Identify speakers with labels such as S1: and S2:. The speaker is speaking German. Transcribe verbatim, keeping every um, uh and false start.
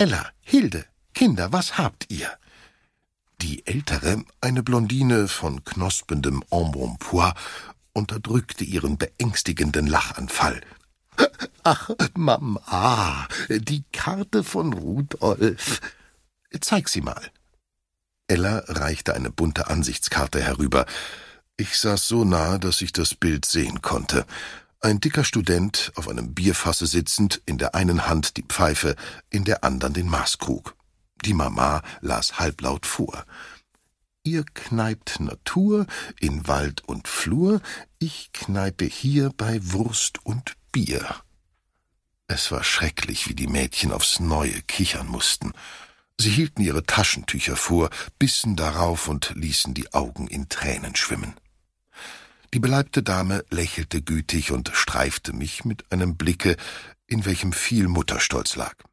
S1: Ella, Hilde, Kinder, was habt ihr?« Die Ältere, eine Blondine von knospendem Embonpoint, unterdrückte ihren beängstigenden Lachanfall. »Ach, Mama, die Karte von Rudolf. Zeig sie mal.« Ella reichte eine bunte Ansichtskarte herüber. Ich saß so nahe, dass ich das Bild sehen konnte. Ein dicker Student, auf einem Bierfasse sitzend, in der einen Hand die Pfeife, in der anderen den Maßkrug. Die Mama las halblaut vor. »Ihr kneipt Natur in Wald und Flur, ich kneipe hier bei Wurst und Bier.« Es war schrecklich, wie die Mädchen aufs Neue kichern mussten. Sie hielten ihre Taschentücher vor, bissen darauf und ließen die Augen in Tränen schwimmen. Die beleibte Dame lächelte gütig und streifte mich mit einem Blicke, in welchem viel Mutterstolz lag.